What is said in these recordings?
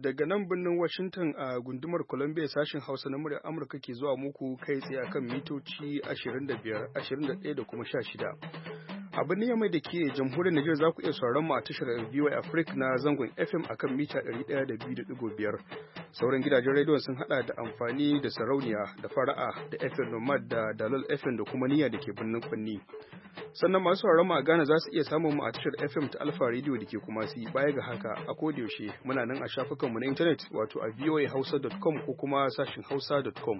daga nan birnin Washington a gundumar Columbia sashen Hausa na muryar Amurka ke zuwa muku kai tsaye akan mitoci 25, 21 da kuma 16. A birnin Yamai da ke jamhuriyar Nijar za ku iya sauraron mu a tashar VOA Africa na zangon FM akan mita 102.5. Sauran gidajen rediyon sun hada da amfani da sarauniya da fara'a da FM Nomad da Dalol FM da kuma niyya da ke birnin Kwanni. Sannan masu sauraron mu a Ghana za su iya samun mu a tashar FM ta Alpha Radio da ke Kumasi. Baya ga haka a yaushe muna nan a shafukanmu na intanet wato a voahausa.com ko kuma sashin hausa.com.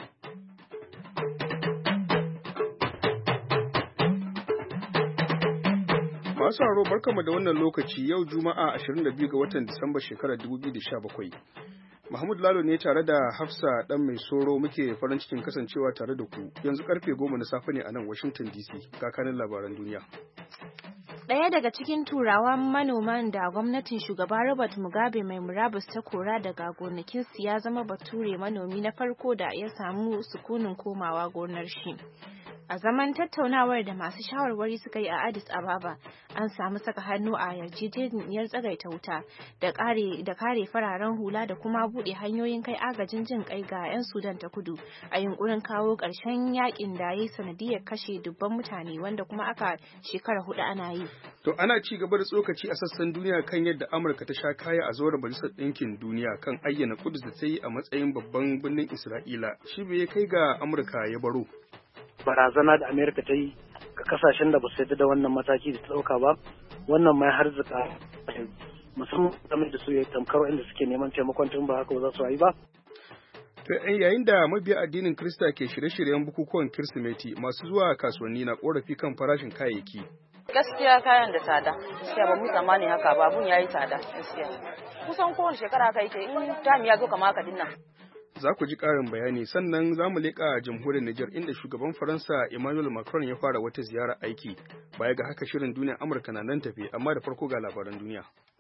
Masu sauraro barkamu da wannan lokaci yau Juma'a 22 ga watan Disamba shekarar 2017. Mahmud Lalo ne tare da Hafsa dan mai soro muke farin cikin kasancewa tare da ku. Yanzu karfe 10 na safe ne a nan Washington DC. Kakanin labaran duniya. Ɗaya daga cikin turawan manoman da gwamnatin shugaba Robert Mugabe mai murabus ta kora daga gonakinsu ya zama bature manomi na farko da ya samu sukunin komawa gonar shi. A zaman tattaunawar da masu shawarwari suka yi a Addis Ababa, an samu saka hannu a yarjejeniyar tsagaita wuta da kare fararen hula da kuma buɗe hanyoyin kai agajin jin kai ga 'yan Sudan ta kudu a yunkurin kawo ƙarshen yakin da ya yi sanadiyar kashe dubban mutane wanda kuma aka shekara 4 ana yi. To ana ci gaba da tsokaci a sassan duniya kan yadda Amurka ta sha kaya a zauren Majalisar Ɗinkin Duniya kan ayyana Kudus da ta yi a matsayin babban birnin Isra'ila. Shi bai kai ga Amurka ya baro. Barazana da Amerika ta yi ga kasashen da ba su yarda da wannan mataki da ta ɗauka ba, wannan mai harzuka musamman game da su ya tamkar inda suke neman taimakon tun ba haka ba za su yi ba. Yayin da mabiya addinin Kirista ke shirye-shiryen bukukuwan Kirsimeti, masu zuwa kasuwanni na korafi kan farashin kayayyaki. Gaskiya kayan da tsada, gaskiya ba mu tsammani haka ba, abun yayi tsada gaskiya. Kusan kowane shekara haka yake in time ya zo kamar haka dinnan. Za ku ji ƙarin bayani sannan za mu leƙa jamhuriyar Nijar inda shugaban Faransa Emmanuel Macron ya fara wata ziyara aiki. Baya ga haka shirin duniyar Amurka na nan tafe, amma da farko ga labaran duniya.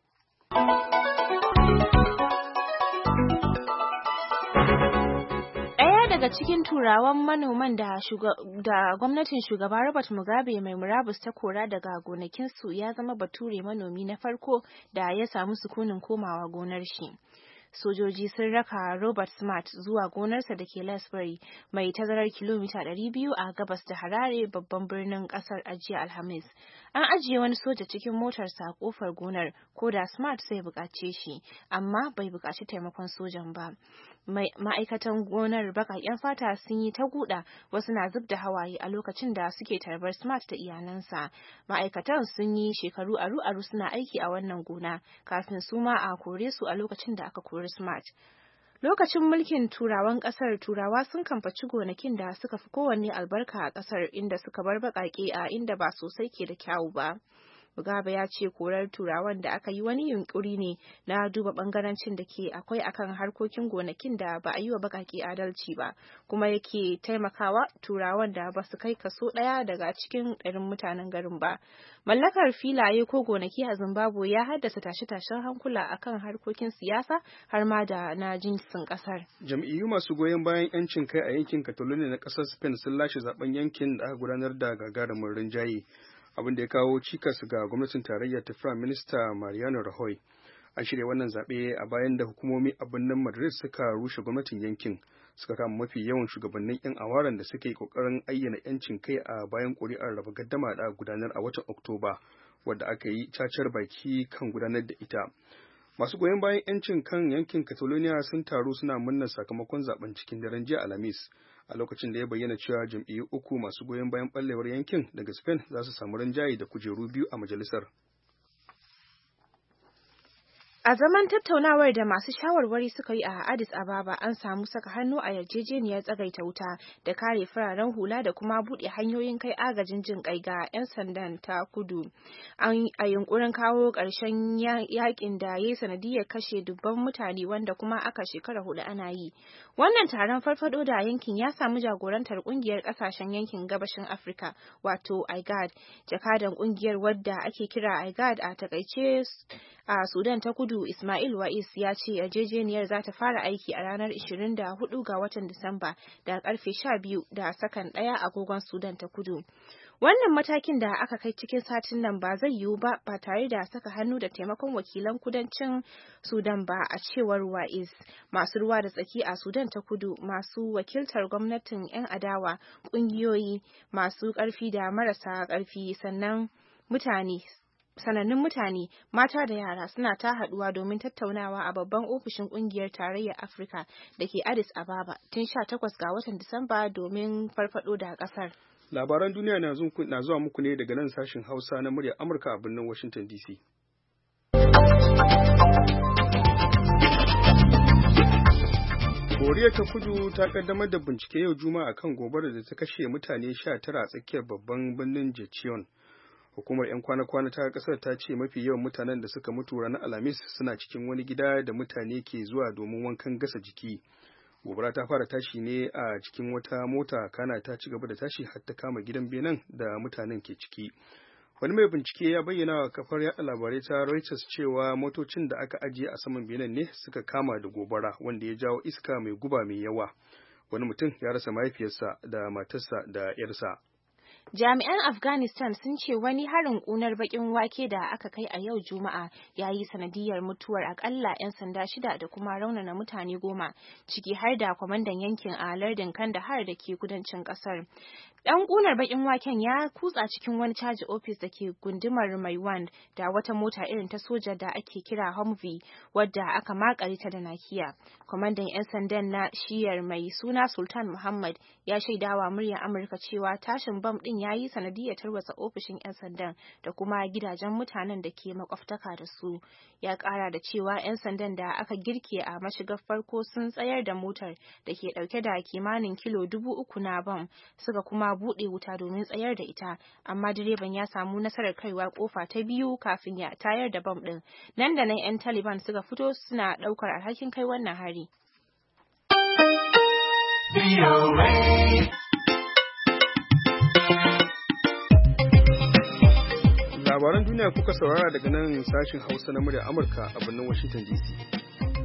Daga cikin turawan manoman da gwamnatin shugaba Robert Mugabe mai murabus ta kora daga gonakinsu ya zama bature manomi na farko da ya samu sukunin komawa gonar shi. Sojoji sun raka Robert Smart zuwa gonarsa da ke Lasbury mai tazarar kilomita 200 a gabas da Harare babban birnin kasar a jiya Alhamis. An ajiye wani soja cikin motarsa a kofar gonar ko da Smart sai bukace shi, amma bai bukaci taimakon sojan ba. Ma'aikatan gonar baƙaƙen fata sun yi ta guda, wasu na zub da hawaye a lokacin da suke tarbar Smart da iyalansa. Ma'aikatan sun yi shekaru aru-aru suna aiki a wannan gona kafin su ma a kore su a lokacin da aka kori Smart. Lokacin mulkin turawan kasar, turawa sun kamfaci gonakin da suka fi kowanne albarka a kasar inda suka bar baƙaƙe a inda ba sosai ke da kyawu ba. Mugabe ya ce korar turawan da aka yi wani yunkuri ne na duba bangarancin da ke akwai akan harkokin gonakin da ba a yi wa baƙaƙe adalci ba, kuma yake taimakawa turawan da ba su kai kaso 1 daga cikin 100 mutanen garin ba. Mallakar filaye ko gonaki a Zimbabwe ya haddasa tashe-tashen hankula akan harkokin siyasa har ma da na jinsin kasar. Jam'iyyu masu goyon bayan 'yancin kai a yankin Catalonia na ƙasar Spain sun lashe zaben yankin da aka gudanar da gagarumin rinjaye. Abin da ya kawo cikas ga gwamnatin tarayya ta Prime Minister Mariano Rajoy. An shirya wannan zaɓe a bayan da hukumomi a birnin Madrid suka rushe gwamnatin yankin, suka kama mafi yawan shugabannin 'yan awaran da suka yi ƙoƙarin ayyana 'yancin kai a bayan ƙuri'ar raba gaddama da gudanar a watan Oktoba, wadda aka yi cacar baki kan gudanar da ita. Masu goyon bayan 'yancin kan yankin Catalonia sun taru suna murnar sakamakon zaben cikin daren jiya Alhamis, a lokacin da ya bayyana cewa jam'iyyu 3 masu goyon bayan ɓallewar yankin daga Spain za su samu rinjaye da kujeru 2 a majalisar. A zaman tattaunawar da masu shawarwari suka yi a Addis Ababa, an samu saka hannu a yarjejeniyar tsagaita wuta da kare fararen hula da kuma buɗe hanyoyin kai agajin jin kai ga 'yan sandan ta kudu. A yunkurin kawo ƙarshen yakin da ya yi sanadiyar kashe dubban mutane wanda kuma aka shekara 4 ana yi. Wannan taron farfado da yankin ya samu jagorantar ƙungiyar ƙasashen yankin gabashin Afirka, wato IGAD. Jakadan ƙungiyar wadda ake kira IGAD a takaice a Sudan ta kudu, Ismail Wa'is, ya ce yarjejeniyar za ta fara aiki a ranar 24 ga watan Disamba da karfe 12 da sakan 1 agogon Sudan ta kudu. Wannan matakin da aka kai cikin satin nan ba zai yiwu ba tare da saka hannu da taimakon wakilan kudancin Sudan ba, a cewar Wa'iz. Masu ruwa da tsaki a Sudan ta kudu, masu wakiltar gwamnatin 'yan adawa, ƙungiyoyi masu ƙarfi da marasa ƙarfi, sanannun mutane, mata da yara suna ta haɗuwa domin tattaunawa a babban ofishin ƙungiyar tarayyar Afirka da ke Addis Ababa tun 18 ga watan Disamba domin farfado da ƙasar. Labaran duniya na zuwa muku ne daga nan sashin Hausa na muryar Amurka a birnin Washington DC. Koriya ta Kudu ta kaddamar da bincike yau Juma'a kan gobarar da ta kashe mutane 19 a tsakiyar babban birnin Jecheon. Hukumar 'yan kwana-kwana ta kasar ta ce mafi yawan mutanen da suka mutu ranar Alhamis suna cikin wani gida da mutane ke zuwa domin wankan gasa jiki. Gobara ta fara tashi ne a cikin wata mota, kana ta ci gaba da tashi har ta kama gidan benen da mutanen ke ciki. Wani mai bincike ya bayyana wa kafar yaɗa labarai ta Reuters cewa motocin da aka ajiye a saman benen ne suka kama da gobara, wanda ya jawo iska mai guba mai yawa. Wani mutum ya rasa mahaifiyarsa da matarsa da 'yarsa. Jami'an Afghanistan sun ce wani harin ƙunar baƙin wake da aka kai a yau Juma'a ya yi sanadiyar mutuwar akalla 'yan sanda 6 da kuma raunana mutane 10, ciki har da kwamandan yankin a lardin Kandahar da ke kudancin ƙasar. Ɗan ƙunar baƙin waken ya kutsa cikin wani caji ofis da ke gundumar Maiwand da wata mota irin ta soja da ake kira Humvee, wadda aka makare ta da nakiya. Kwamandan 'yan sandan na shiyar mai suna Sultan Muhammad ya shaidawa muryar Amurka cewa tashin bam ɗin ya yi sanadiyar tarwatsa ofishin 'yan sandan da kuma gidajen mutanen da ke makwabtaka da su. Ya ƙara da cewa 'yan sandan da aka girke a mashigar farko sun tsayar da motar da ke ɗauke da kimanin kilo 3,000 na bam, suka kuma buɗe wuta domin tsayar da ita, amma direban ya samu nasarar kaiwa kofa ta biyu kafin ya tayar da bam ɗin. Nan da nan 'yan Taliban suka fito suna ɗaukar alhakin kai wannan hari. Labaran duniya kuka saurara daga nan sashin Hausa na muryar Amurka a birnin Washington DC.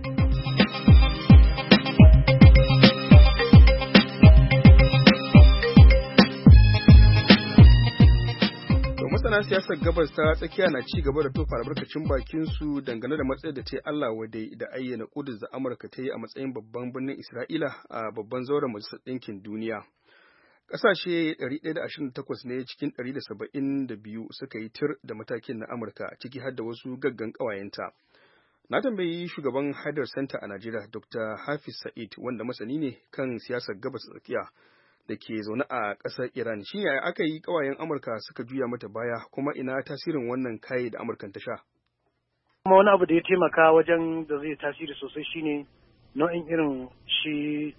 Masana siyasar gabas ta tsakiya na ci gaba da tofa albarkacin bakin su dangane da matsayar da ta yi Allah wadai da ayyana Kudus da Amurka ta yi a matsayin babban birnin Isra'ila a babban zauren Majalisar Ɗinkin Duniya. Ƙasashe 128 ne cikin 172 suka yi tir da matakin na Amurka, ciki har da wasu gaggan ƙawayenta. Na tambayi shugaban Haidar Center a Najeriya, Dr. Hafiz Sa'id, wanda masani ne kan siyasar gabas tsakiya da ke zaune a ƙasar Iran. Shi yaya aka yi ƙawayen Amurka suka juya mata baya, kuma ina tasirin wannan kayi da Amurkan ta sha? Kuma wani abu da ya taimaka wajen da zai tasiri sosai shine nau'in irin shi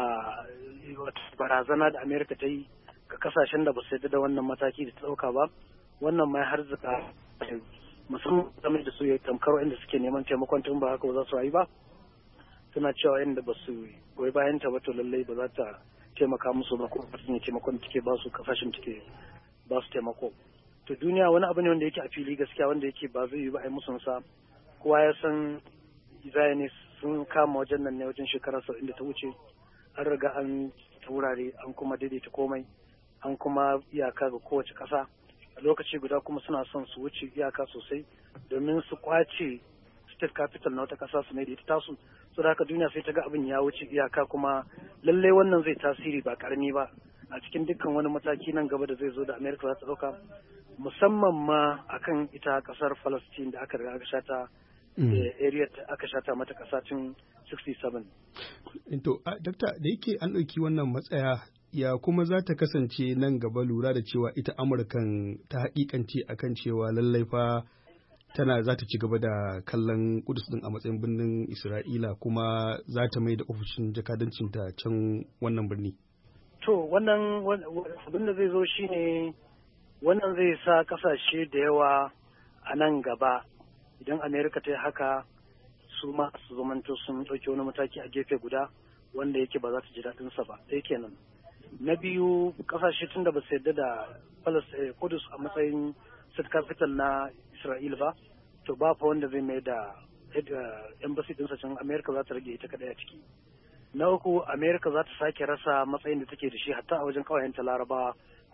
barazana da Amerika ta yi ga kasashen da ba su yarda da wannan mataki da ta ɗauka ba. Wannan mai harzuka musamman game da su ya tamkar inda suke neman taimakon tun ba haka ba za su yi ba. Suna cewa inda ba su goyi bayan ta ba to lallai ba za ta taimaka musu ba, ko ne taimakon take ba su kasashen take ba su taimako. To duniya wani abu ne wanda yake a fili gaskiya, wanda yake ba zai yi ba a yi musun sa. Kowa ya san Zionist sun kama wajen nan ne wajen shekara 70 da ta wuce. An riga an wurare, an kuma daidaita komai, an kuma iyaka ga kowace ƙasa. A lokaci guda kuma suna son su wuce iyaka sosai domin su kwace state capital na wata ƙasa su mai da ita tasu. So da haka duniya sai ta ga abin ya wuce iyaka, kuma lallai wannan zai tasiri ba karami ba a cikin dukkan wani mataki nan gaba da zai zo da America za ta ɗauka, musamman ma akan ita ƙasar Palestine da aka riga aka shata area aka shata mata ƙasa tun 67. To, Dakta, da yake an ɗauki wannan matsaya, ya kuma za ta kasance nan gaba, lura da cewa ita Amurkan ta haƙiƙance akan cewa lallai fa tana za ta ci gaba da kallon Kudus din a matsayin birnin Isra'ila, kuma za ta mai da ofishin jakadancinta can wannan birni. To, wannan abin da zai zo shine wannan zai sa kasashe da yawa a nan gaba, idan Amerika ta yi haka, su ma su zamanto sun ɗauki wani mataki a gefe guda wanda yake ba za ta ji daɗinsa ba. Ɗaya kenan. Na biyu, kasashe tun da ba su yarda da Kudus a matsayin state capital na Isra'ila ba, to ba fa wanda zai mai da embassy ɗinsa can. Amerika za ta rage ita kaɗai a ciki. Na uku, Amerika za ta sake rasa matsayin da take da shi hatta a wajen ƙawayenta Larabawa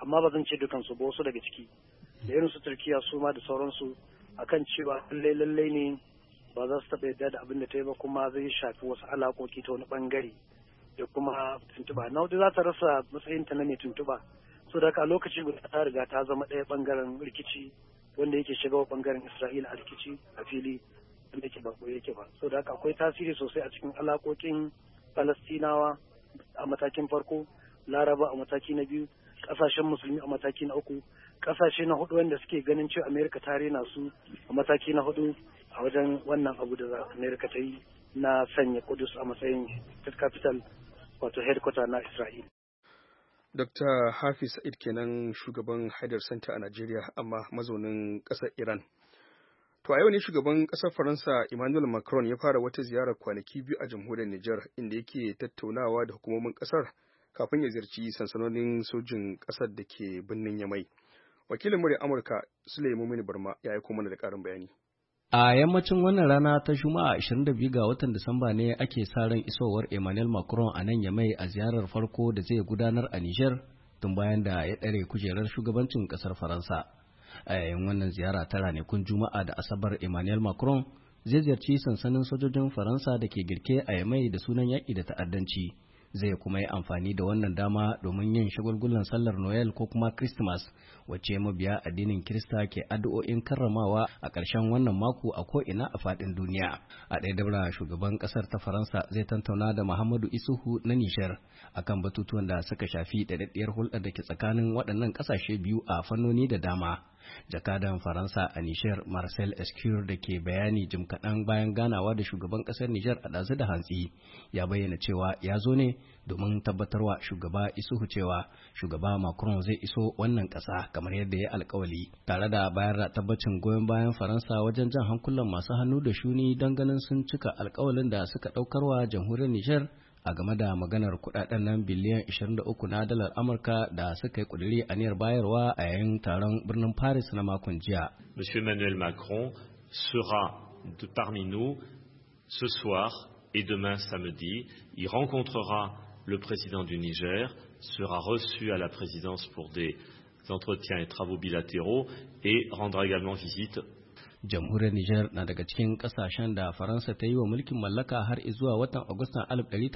amma ba zan ce dukansu ba, wasu daga ciki da irin su Turkiya su ma da sauransu, akan cewa lallai ne ba za su taɓa yadda da abin da ta yi ba, kuma zai shafi wasu alaƙoƙi ta wani ɓangare da kuma tuntuɓa. Na wadda za ta rasa matsayinta na mai tuntuɓa, so da haka a lokaci guda ta riga ta zama ɗaya ɓangaren rikici wanda yake shiga wa ɓangaren Isra'ila a rikici a fili wanda yake ba yake ba. So da haka akwai tasiri sosai a cikin alaƙoƙin Falastinawa a matakin farko, Laraba a mataki na biyu, ƙasashen musulmi a mataki na uku, ƙasashe na hudu wanda suke ganin cewa Amerika ta rena su a mataki na hudu a wajen wannan abu da Amerika ta yi na sanya Kudus a matsayin capital wato headquarter na Isra'ila. Dr. Hafiz Sa'id kenan shugaban Haidar Center a Najeriya amma mazaunin ƙasar Iran. To a yau ne shugaban ƙasar Faransa Emmanuel Macron ya fara wata ziyarar kwanaki biyu a jamhuriyar Nijar inda yake tattaunawa da hukumomin ƙasar kafin ya ziyarci sansanonin sojin ƙasar da ke birnin Yamai. Wakilin murya Amurka Sulaimu Mini Barma ya aiko mana da ƙarin bayani. A yammacin wannan rana ta Juma'a 22 ga watan Disamba ne ake sa ran isowar Emmanuel Macron a nan Yamai a ziyarar farko da zai gudanar a Niger tun bayan da ya ɗare kujerar shugabancin ƙasar Faransa. A yayin wannan ziyara ta ranakun Juma'a da Asabar, Emmanuel Macron zai ziyarci sansanin sojojin Faransa da ke girke a Yamai da sunan yaƙi da ta'addanci. Zai kuma yi amfani da wannan dama domin yin shagulgulan sallar Noel ko kuma Christmas, wacce mabiya addinin Kirista ke addu'o'in karramawa a ƙarshen wannan mako a ko'ina a faɗin duniya. A ɗaya dabara shugaban ƙasar ta Faransa zai tantauna da Muhammadu Isuhu na Nijar akan batutuwan da suka shafi daɗaɗɗiyar hulɗar da ke tsakanin waɗannan ƙasashe biyu a fannoni da dama. Jakadan Faransa a Nijar Marcel Escure da ke bayani jim kaɗan bayan ganawa da shugaban ƙasar Nijar a ɗazu da hantsi ya bayyana cewa ya zo ne domin tabbatarwa shugaba Isuhu cewa shugaba Macron zai iso wannan ƙasa kamar yadda ya alkawali, tare da bayar da tabbacin goyon bayan Faransa wajen jan hankulan masu hannu da shuni don ganin sun cika alkawalin da suka ɗaukarwa jamhuriyar Nijar a game da maganar kudaden nan biliyan 23 na dalar Amurka da suka yi kuduri aniyar bayarwa a yayin taron birnin Paris na makon jiya. Monsieur Emmanuel Macron sera parmi nous ce soir et demain samedi. Il rencontrera le président du Niger, sera reçu à la présidence pour des entretiens et travaux bilatéraux et rendra également visite. Jamhuriyar Nijar na daga cikin kasashen da Faransa ta yi wa mulkin mallaka har zuwa watan Agustan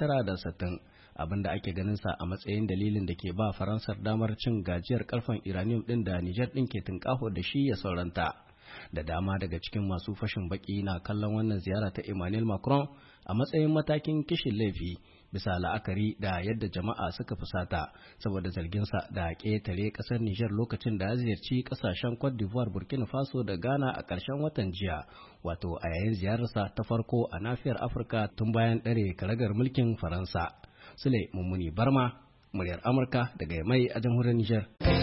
1960, abinda ake ganin sa a matsayin dalilin da ke ba Faransar damar cin gajiyar karfen uranium din da Nijar din ke tunƙaho da shi ya sauranta. Da dama daga cikin masu fashin baki na kallon wannan ziyara ta Emmanuel Macron a matsayin matakin kishin laifi bisa la'akari da yadda jama'a suka fusata saboda zarginsa da ƙetare ƙasar Nijar lokacin da ya ziyarci ƙasashen Cote d'Ivoire, Burkina Faso da Ghana a ƙarshen watan jiya, wato a yayin ziyararsa ta farko a nafiyar Afirka tun bayan ɗare karagar mulkin Faransa. Sule Mummuni Barma, muryar Amurka daga Yamai a jamhuriyar Nijar.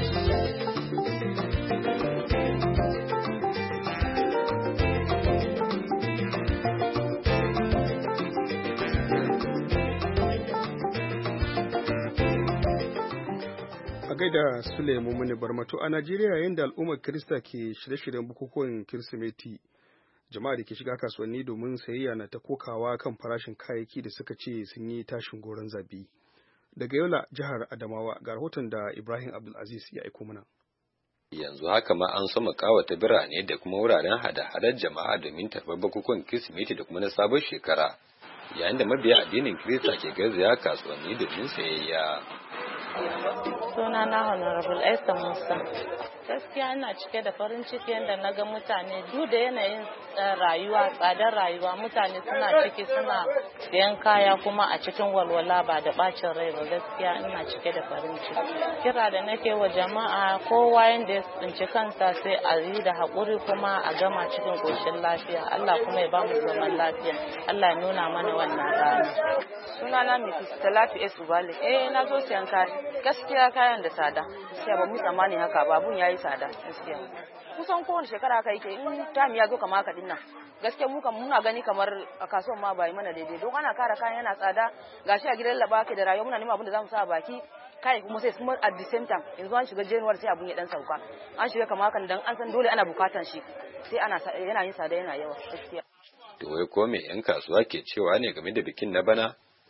gaida Sulaimu Muni Barmato. A Najeriya, yayin da al'ummar Kirista ke shirye-shiryen bukukuwan Kirsimeti, jama'a da ke shiga kasuwanni domin sayayya na ta kokawa kan farashin kayayyaki da suka ce sun yi tashin goron zabi. Daga Yola, jihar Adamawa, ga rahoton da Ibrahim Abdulaziz ya aiko mana. Yanzu haka ma an soma kawata birane da kuma wuraren hada-hadar jama'a domin tarbar bukukuwan Kirsimeti da kuma na sabon shekara, yayin da mabiya addinin Kirista ke garzaya kasuwanni domin sayayya. Suna na Honorable Esther Musa. Gaskiya ina cike da farin ciki yadda na ga mutane duk da yanayin rayuwa, tsadar rayuwa, mutane suna ciki suna siyan kaya kuma a cikin walwala ba da bacin rai ba. Gaskiya ina cike da farin ciki. Kira da nake wa jama'a, kowa yanda ya tsinci kansa sai a yi da haƙuri kuma a gama cikin ƙoshin lafiya. Allah kuma ya bamu zaman lafiya. Allah ya nuna mana wannan rana. Sunana Mrs. Talatu S. Ubale. Na zo siyan kaya. Gaskiya kayan da tsada. Gaskiya ba mu tsammani haka ba, abun yayi tsada gaskiya. Kusan kowane shekara haka yake, in time ya zo kamar haka dinnan. Gaskiya mu muna gani kamar a kasuwan ma bai mana daidai. Don ana kara kayan yana tsada, gashi a gidan laba ke da rayuwa muna neman abin da zamu sa a baki. Kai kuma sai kuma at the same time yanzu an shiga January sai abun ya dan sauka. An shiga kamar haka dan an san dole ana bukatan shi. Sai yana yin tsada yana yawa gaskiya. To wai ko me yan kasuwa ke cewa ne game da bikin na bana?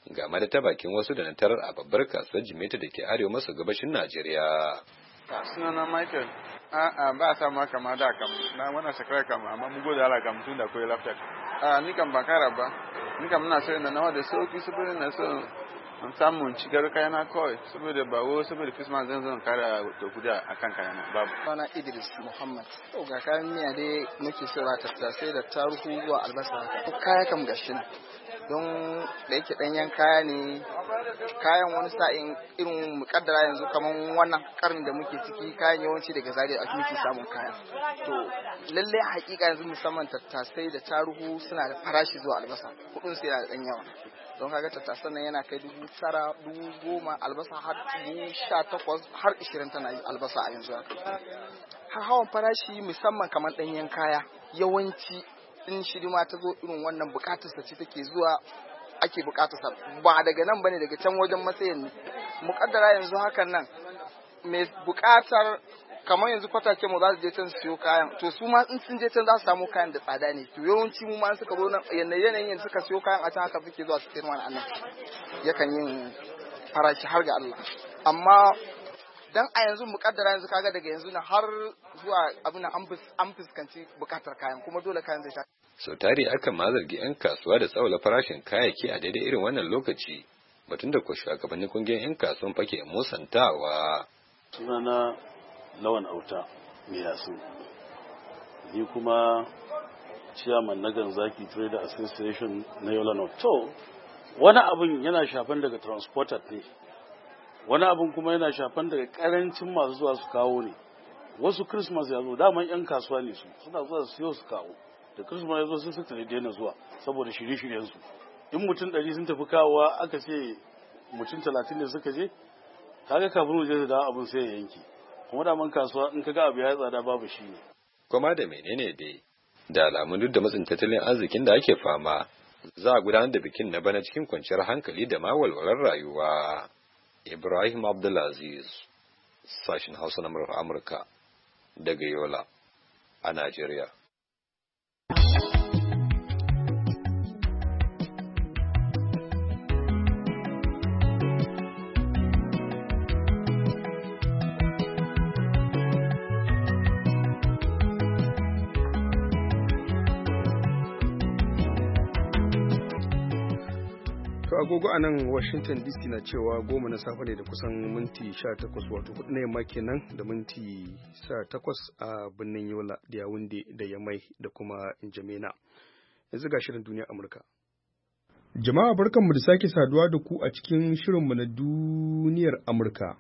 ga ma da ta bakin wasu da na tarar a babbar kasuwar Jimeta da ke arewa maso gabashin Najeriya. Sunana Michael. Ba a samu haka ma da kam na wannan shekara kam amma mun gode Allah kam tun da koyi lafiya. Ni kam ba kara ba. Ni kam ina so ina nawa da sauki saboda na so an samu cigar kayana kawai saboda ba wo saboda Christmas zan zo kara da kudi akan kayana babu. Sana Idris Muhammad. To ga kayan miya dai muke sira tattasai da taruhu zuwa albasa. Kaya kam gashi don da yake danyen kaya ne, kayan wani sa'in irin mukaddara yanzu kaman wannan karin da muke ciki kayan yawanci daga Zaria a muke samun kaya. To lalle hakika yanzu musamman tattasai da taruhu suna da farashi zuwa albasa, kudin su yana da dan yawa. Don kaga tattasan nan yana kai 9,000, 10,000, albasa har 18,000 har 20 tana yi albasa a yanzu haka. Hawan farashi musamman kaman danyen kaya yawanci in shirima ta zo irin wannan bukatarsa ce take zuwa ake bukatarsa ba daga nan bane daga can wajen matsayin ne mukaddara yanzu hakan nan mai bukatar kamar yanzu kwatake mu za su je can siyo kayan to su ma in sun je can za su samu kayan da tsada ne to yawanci mu ma suka zo nan yanayin suka siyo kayan a can haka suke zuwa su sayar mana anan yakan yin farashi har ga Allah amma dan a yanzu mukaddara yanzu kaga daga yanzu na har zuwa abin an fuskanci bukatar kayan kuma dole kayan zai sha. Sau tari akan ma zargi 'yan kasuwa da tsawala farashin kayayyaki a daidai irin wannan lokaci batun da ko shugabannin kungiyar 'yan kasuwan fake musantawa. Sunana Lawan Auta mai yasu ni kuma chairman na Ganzaki Trader Association na Yola North. To wani abun yana shafan daga transporter ne wani abun kuma yana shafan daga karancin masu zuwa su kawo ne. Wasu Christmas ya zo daman 'yan kasuwa ne su suna zuwa su siyo su kawo da Christmas ya zo sun suka daina zuwa saboda shirye-shiryen su in mutum 100 sun tafi kawowa aka ce mutum 30 ne suka je kaga kafin mu je su dawo abun sai ya yanke kuma daman kasuwa in kaga abu ya tsada babu shi ne. Kuma da menene dai da alamun duk da matsin tattalin arzikin da ake fama za a gudanar da bikin na bana cikin kwanciyar hankali da ma walwalar rayuwa. Ibrahim Abdulaziz, sashin Hausa na Amurka daga Yola a Najeriya. agogo a nan Washington DC na cewa 10 na safe ne da kusan minti 18 wato 4 na yamma kenan da minti 18 a birnin Yola da Yaounde da Yamai da kuma N'Djamena. Yanzu ga shirin duniyar Amurka. Jama'a barkanmu da sake saduwa da ku a cikin shirinmu na duniyar Amurka.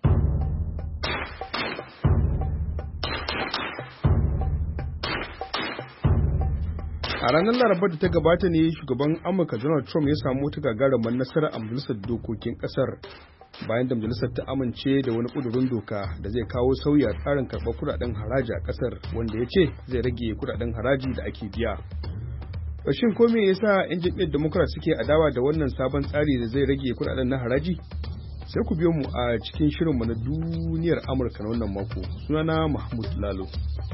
A ranar Larabar da ta gabata ne shugaban Amurka Donald Trump ya samu wata gagarumar nasara a majalisar dokokin kasar bayan da majalisar ta amince da wani ƙudurin doka da zai kawo sauyi a tsarin karɓar kuɗaɗen haraji a kasar wanda ya ce zai rage kuɗaɗen haraji da ake biya. Shin ko me yasa 'yan jam'iyyar Democrat suke adawa da wannan sabon tsari da zai rage kuɗaɗen na haraji? Sai ku biyo mu a cikin shirinmu na duniyar Amurka na wannan mako. Sunana Mahmud Lalo.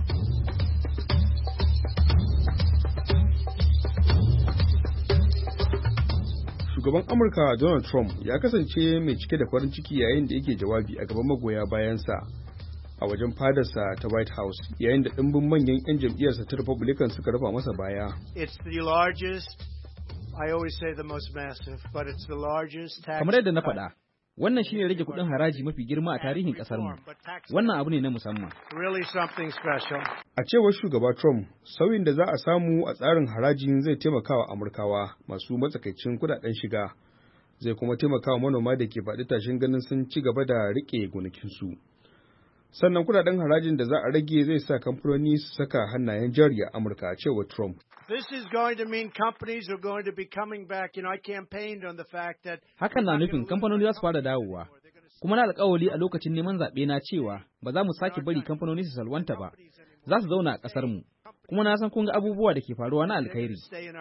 Shugaban Amurka Donald Trump ya kasance mai cike da farin ciki yayin da yake jawabi a gaban magoya bayansa a wajen fadarsa ta White House yayin da ɗimbin manyan 'yan jam'iyyarsa ta Republican suka rufa masa baya. Kamar yadda na faɗa, wannan shine rage kuɗin haraji mafi girma a tarihin ƙasarmu. Wannan abu ne na musamman. A cewar shugaba Trump, sauyin da za a samu a tsarin harajin zai taimaka wa Amurkawa masu matsakaicin kudaden shiga, zai kuma taimaka wa manoma da ke faɗi tashin ganin sun ci gaba da riƙe gonakinsu. Sannan kudaden harajin da za a rage zai sa kamfanoni su saka hannayen jari a Amurka, a cewar Trump. Hakan na nufin kamfanoni za su fara dawowa. Kuma na alƙawari a lokacin neman zaɓe na cewa ba za mu sake bari kamfanoni su salwanta ba, za su zauna a ƙasar mu. Kuma na san kun ga abubuwa da ke faruwa na alkhairi.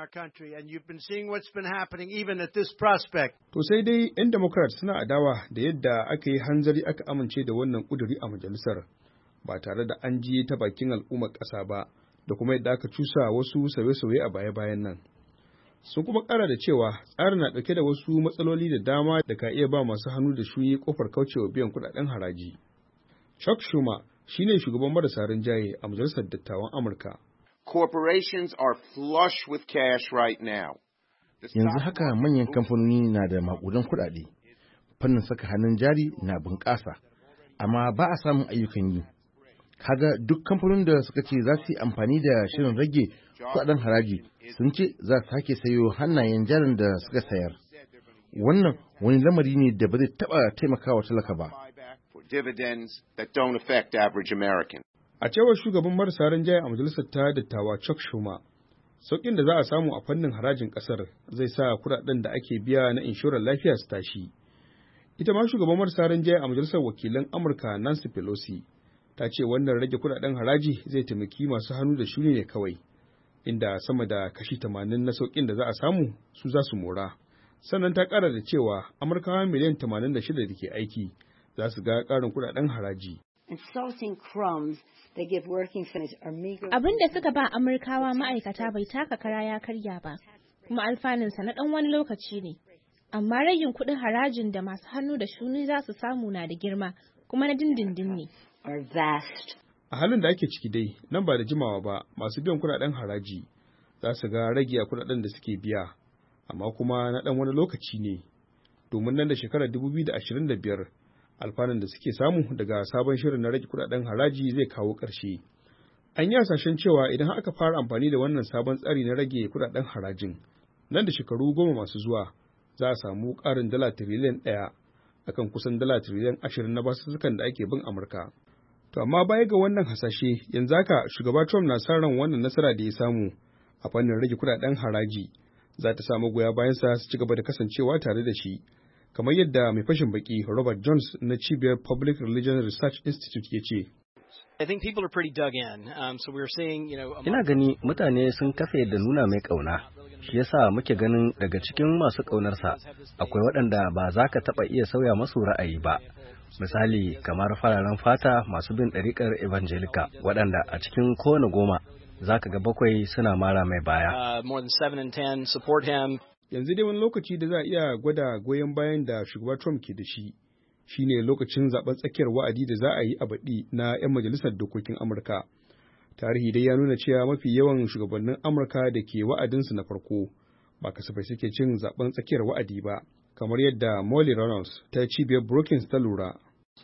To sai dai 'yan Democrats suna adawa da yadda aka yi hanzari aka amince da wannan ƙuduri a majalisar ba tare da an ji ta bakin al'ummar ƙasa ba da kuma yadda aka cusa wasu sauye-sauye a baya-bayan nan. Sun kuma ƙara da cewa tsarin na ɗauke da wasu matsaloli da dama da ka iya ba masu hannu da shuni ƙofar kaucewa biyan kuɗaɗen haraji. Chuck Schumer shine shugaban marasa rinjaye a Majalisar Dattawan Amurka. Corporations are flush with cash right now. Yanzu haka manyan kamfanoni na da maƙudan kuɗaɗe. Fannin saka hannun jari na bunƙasa, amma ba a samun ayyukan yi. Kaga duk kamfanonin da suka ce za su yi amfani da shirin rage kuɗaɗen haraji sun ce za su sake sayo hannayen jarin da suka sayar. Wannan wani lamari ne da ba zai taɓa taimakawa talaka ba. A cewar shugaban marasa rinjaye a majalisar ta dattawa Chuck Schumer, sauƙin da za a samu a fannin harajin ƙasar zai sa kuɗaɗen da ake biya na inshorar lafiya su tashi. Ita ma shugaban marasa rinjaye a majalisar wakilan Amurka Nancy Pelosi ta ce wannan rage kuɗaɗen haraji zai taimaki masu hannu da shuni ne kawai, inda sama da kashi 80 na sauƙin da za a samu su za su mora. Sannan ta ƙara da cewa Amurkawa miliyan 86 da ke aiki za su ga ƙarin kuɗaɗen haraji. Abin da suka ba Amurkawa ma'aikata bai taka kara ya karya ba, kuma alfanunsa na ɗan wani lokaci ne. Amma ragin kuɗin harajin da masu hannu da shuni za su samu na da girma kuma na dindindin ne. A halin da ake ciki dai, nan ba da jimawa ba, masu biyan kuɗaɗen haraji za su ga rage a kuɗaɗen da suke biya, amma kuma na ɗan wani lokaci ne, domin nan da shekarar 2025 alfanun da suke samu daga sabon shirin na rage kuɗaɗen haraji zai kawo ƙarshe. An yi hasashen cewa idan aka fara amfani da wannan sabon tsari na rage kuɗaɗen harajin, nan da shekaru 10 masu zuwa, za a samu ƙarin dala tiriliyan 1 akan kusan dala tiriliyan 20 na basussukan da ake bin Amurka. To amma baya ga wannan hasashe, yanzu haka shugaba Trump na sa ran wannan nasara da ya samu a fannin rage kuɗaɗen haraji za ta sa magoya bayansa su ci gaba da kasancewa tare da shi, kamar yadda mai fashin baki Robert Jones na cibiyar Public Religion Research Institute ya ce. Ina gani mutane sun kafe da nuna mai ƙauna, shi yasa muke ganin daga cikin masu ƙaunarsa akwai waɗanda ba za ka taɓa iya sauya masu ra'ayi ba. Misali kamar fararen fata masu bin ɗariƙar Evangelika, waɗanda a cikin kowane 10 za ka ga 7 suna mara mai baya. Yanzu dai wani lokaci da za a iya gwada goyon bayan da shugaba Trump ke da shi, shine lokacin zaben tsakiyar wa'adi da za a yi a baɗi na 'yan majalisar dokokin Amurka. Tarihi dai ya nuna cewa mafi yawan shugabannin Amurka da ke wa'adinsu na farko ba kasafai suke cin zaben tsakiyar wa'adi ba, kamar yadda Molly Reynolds ta cibiyar Brookings ta lura.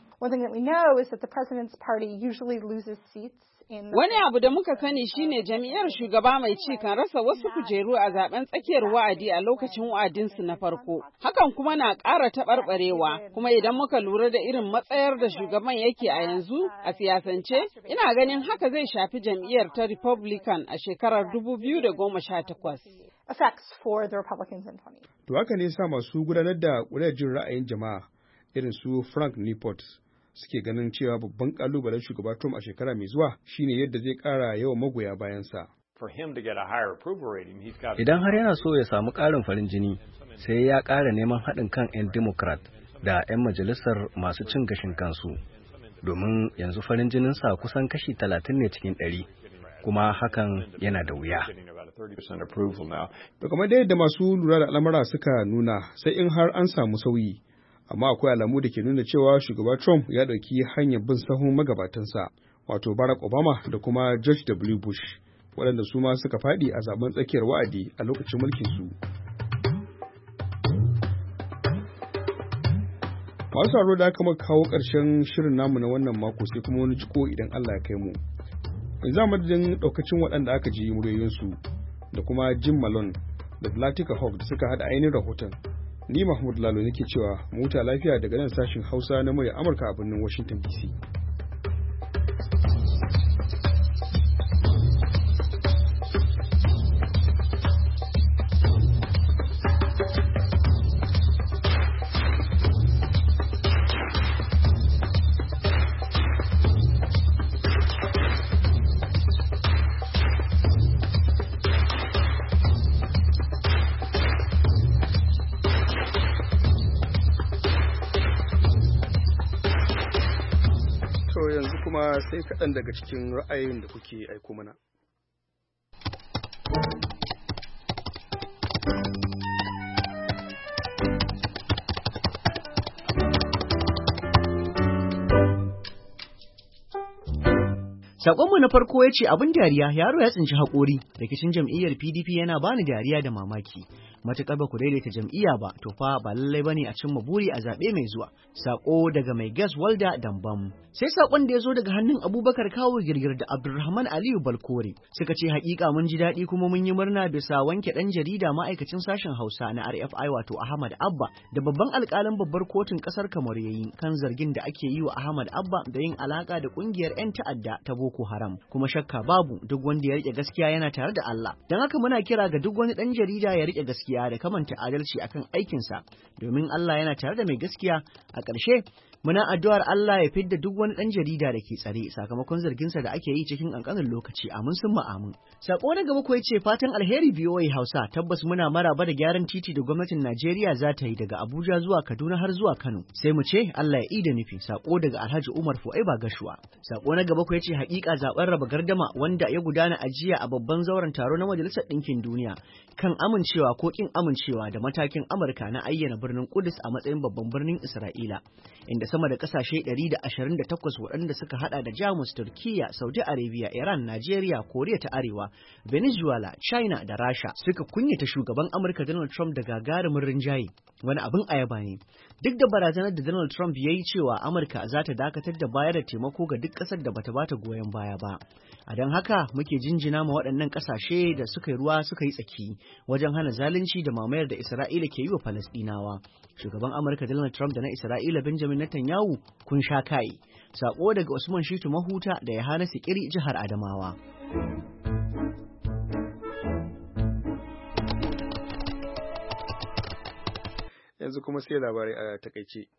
Wani abu da muka sani shine jam'iyyar shugaba mai ci kan rasa wasu kujeru a zaben tsakiyar wa'adi a lokacin wa'adinsu na farko. Hakan kuma na ƙara taɓarɓarewa, kuma idan muka lura da irin matsayar da shugaban yake a yanzu a siyasance, ina ganin haka zai shafi jam'iyyar ta Republican a shekarar 2018. To haka ne sa masu gudanar da ƙuri'ar jin ra'ayin jama'a irin su Frank Nipot suke ganin cewa babban kalubalen shugaba Trump a shekara mai zuwa shine yadda zai ƙara yawan magoya bayansa. Idan har yana so ya samu ƙarin farin jini, sai ya ƙara neman haɗin kan 'yan Democrat da 'yan majalisar masu cin gashin kansu, domin yanzu farin jininsa kusan kashi 30 ne cikin 100, kuma hakan yana da wuya. To kamar da yadda masu lura da al'amura suka nuna, sai in har an samu sauyi. Amma akwai alamu da ke nuna cewa shugaba Trump ya ɗauki hanyar bin sahun magabatansa, wato Barack Obama da kuma George W. Bush, waɗanda su ma suka faɗi a zaben tsakiyar wa'adi a lokacin mulkinsu. Masu sauraro da aka kawo ƙarshen shirin namu na wannan mako sai kuma wani jiko idan Allah ya kai mu. Yanzu a madadin ɗaukacin waɗanda aka ji muryoyinsu da kuma Jim Malone da Latika Hawk da suka haɗa ainihin rahoton. Ni Mahmud Lalo nake cewa mu huta lafiya daga nan sashin Hausa na murya Amurka a birnin Washington DC. Sai kaɗan daga cikin ra'ayoyin da kuke aiko mana. Sakonmu na farko ya ce abin dariya yaro ya tsinci haƙori, rikicin jam'iyyar PDP yana bani dariya da mamaki. Matuƙar ba ku daidaita jam'iyya ba, to fa ba lallai bane a cimma buri a zaɓe mai zuwa. Sako daga mai gas Walda Dambam. Sai sakon da ya zo daga hannun Abubakar Kawo Girgir da Abdulrahman Aliyu Balkore. Suka ce haƙiƙa mun ji daɗi kuma mun yi murna bisa wanke ɗan jarida ma'aikacin sashen Hausa na RFI wato Ahmad Abba da babban alƙalin babbar kotun ƙasar Kamaru yayi kan zargin da ake yi wa Ahmad Abba da yin alaƙa da ƙungiyar 'yan ta'adda ta Boko Haram. Kuma shakka babu duk wanda ya riƙe gaskiya yana tare da Allah. Don haka muna kira ga duk wani ɗan jarida ya riƙe gaskiya da kamanta adalci akan aikinsa domin Allah yana tare da mai gaskiya. A ƙarshe muna addu'ar Allah ya fidda duk wani ɗan jarida da ke tsare sakamakon zarginsa da ake yi cikin ƙanƙanin lokaci. Amin sun amin. Sako na gaba kuwa ce fatan alheri VOA Hausa, tabbas muna maraba da gyaran titi da gwamnatin Najeriya za ta yi daga Abuja zuwa Kaduna har zuwa Kano. Sai mu ce Allah ya ida nufi. Sako daga Alhaji Umar Fuaiba Gashuwa. Sako na gaba kuwa ce haƙiƙa zaben raba gardama wanda ya gudana a jiya a babban zauren taro na Majalisar Ɗinkin Duniya kan amincewa ko kin amincewa da matakin Amurka na ayyana birnin Kudus a matsayin babban birnin Isra'ila, inda sama da kasashe 128 waɗanda suka hada da Jamus, Turkiya, Saudi Arabia, Iran, Najeriya, Koriya ta Arewa, Venezuela, China da Rasha suka kunyata shugaban Amurka Donald Trump da gagarumin rinjaye. Wani abin ayaba ne. Duk da barazanar da Donald Trump ya yi cewa Amurka za ta dakatar da bayar da taimako ga duk ƙasar da bata bata goyon baya ba. A don haka muke jinjina ma waɗannan ƙasashe da suka yi ruwa suka yi tsaki wajen hana zalunci da mamayar da Isra'ila ke yi wa Falasɗinawa. Shugaban Amurka Donald Trump da na Isra'ila Benjamin Netanyahu kun sha kai. Sako daga Usman Shitu Mahuta da Yohana Sikiri jihar Adamawa. Yanzu kuma sai labarai a takaice.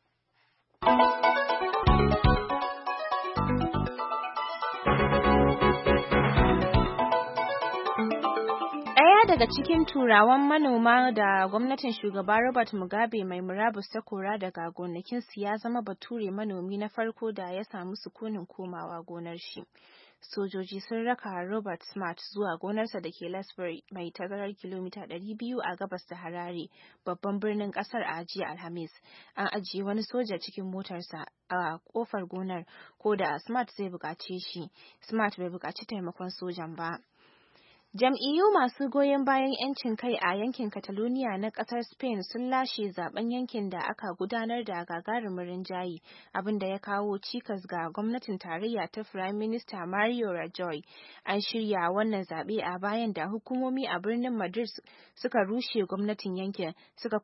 Daga cikin turawan manoma da gwamnatin shugaba Robert Mugabe mai murabus ta kora daga gonakinsu ya zama bature manomi na farko da ya samu sukunin komawa gonar shi. Sojoji sun raka Robert Smart zuwa gonarsa da ke Lasbury mai tazarar kilomita 200 a gabas da Harare, babban birnin kasar a jiya Alhamis. An ajiye wani soja cikin motarsa a kofar gonar ko da Smart zai buƙace shi. Smart bai buƙaci taimakon sojan ba. Jam'iyyu masu goyon bayan 'yancin kai a yankin Catalonia na ƙasar Spain sun lashe zaben yankin da aka gudanar da gagarumin rinjaye, abin da ya kawo cikas ga gwamnatin tarayya ta Prime Minister Mario Rajoy. An shirya wannan zaɓe a bayan da hukumomi a birnin Madrid suka rushe gwamnatin yankin, suka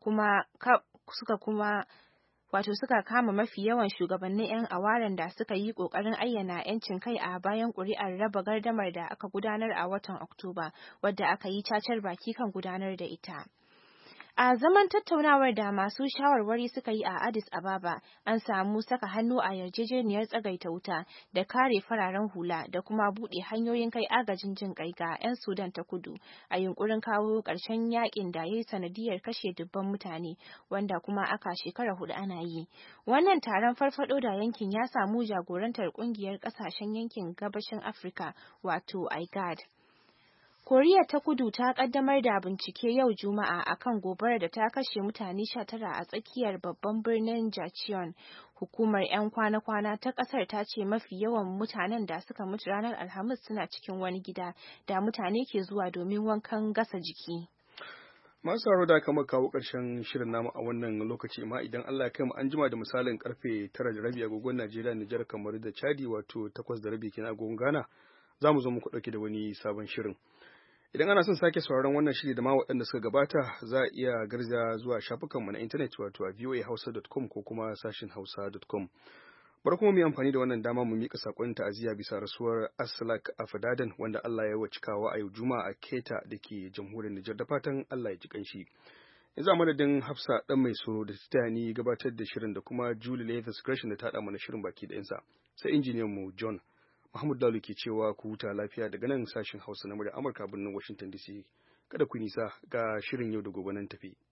kama mafi yawan shugabannin 'yan awaren da suka yi ƙoƙarin ayyana 'yancin kai a bayan ƙuri'ar raba gardamar da aka gudanar a watan Oktoba, wadda aka yi cacar baki kan gudanar da ita. A zaman tattaunawar da masu shawarwari suka yi a Addis Ababa, an samu saka hannu a yarjejeniyar tsagaita wuta da kare fararen hula da kuma buɗe hanyoyin kai agajin jin kai ga 'yan Sudan ta kudu a yunkurin kawo ƙarshen yakin da ya yi sanadiyar kashe dubban mutane, wanda kuma aka shekara 4 ana yi. Wannan taron farfado da yankin ya samu jagorantar ƙungiyar ƙasashen yankin gabashin Afirka, wato IGAD. Koriya ta Kudu ta kaddamar da bincike yau Juma'a akan gobarar da ta kashe mutane 19 a tsakiyar babban birnin Jacheon. Hukumar 'yan kwana-kwana ta kasar ta ce mafi yawan mutanen da suka mutu ranar Alhamis suna cikin wani gida da mutane ke zuwa domin wankan gasa jiki. Masu sauraro da aka kawo ƙarshen shirin namu a wannan lokaci, ma idan Allah ya kai mu an jima da misalin karfe 9:30 agogon Najeriya, Nijar, Kamaru da Chadi, wato 8:30 kenan agogon Ghana, za mu zo muku ɗauke da wani sabon shirin. Idan ana son sake sauraron wannan shiri da ma waɗanda suka gabata, za a iya garza zuwa shafukanmu na intanet wato a voahausa.com ko kuma sashin hausa.com. Bar kuma mu yi amfani da wannan dama mu miƙa saƙon ta'aziyya bisa rasuwar Aslak Afadadan wanda Allah ya wacikawa a yau Juma'a a Keta da ke jamhuriyar Nijar, da fatan Allah ya ji kanshi. Yanzu a madadin Hafsa ɗan mai soro da ta ni gabatar da shirin da kuma Julie Leathers Gresham da ta haɗa mana shirin baki ɗayansa, sai injiniyan mu John. Mahmud Dalu ke cewa ku huta lafiya daga nan sashin Hausa na murya Amurka birnin Washington DC. Kada ku nisa, ga shirin yau da gobe nan tafi.